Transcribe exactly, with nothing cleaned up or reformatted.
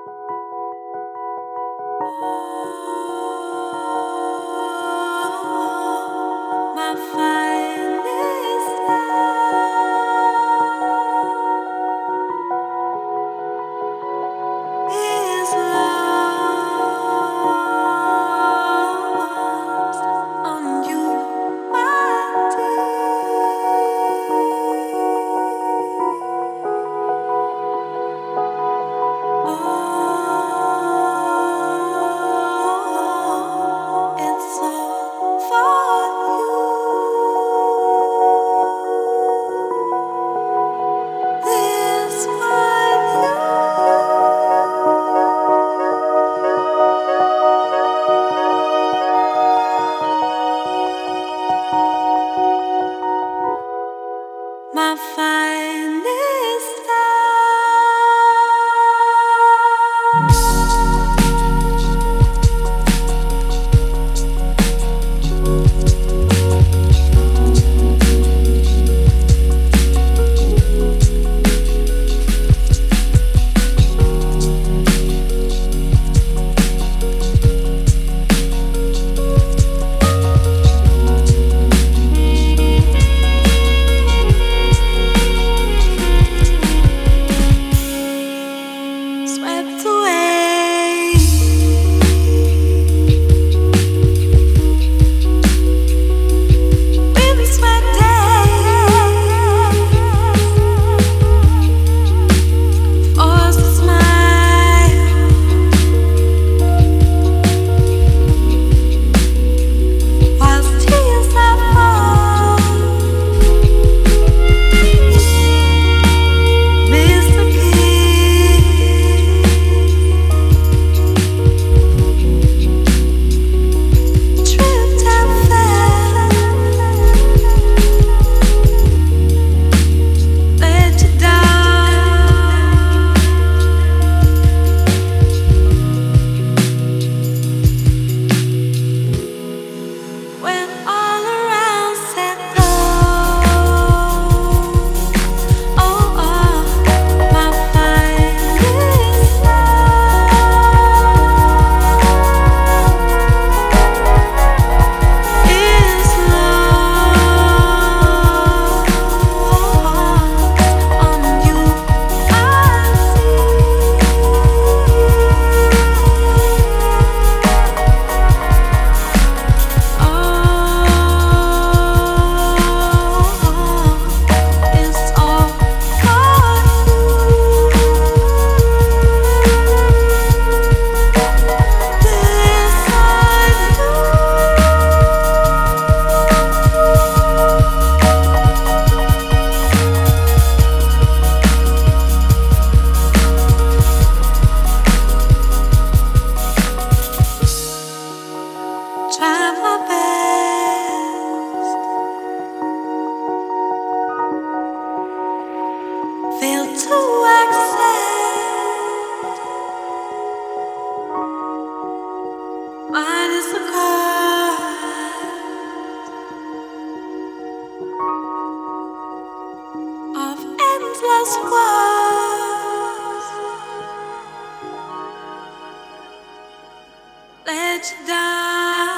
My finest hour is lost on you, my dear. Oh, it's all for you. This one you, my finest swept away. Windswept days, forced to smile whilst tears that fall. Missed the kiss, tripped and fell, let you down. When all around said no, oh, oh, my finest love is lost on you, I see. Oh, it's all for you. This try my best, fail to accept. Mine is the cost of endless woes. Let you down.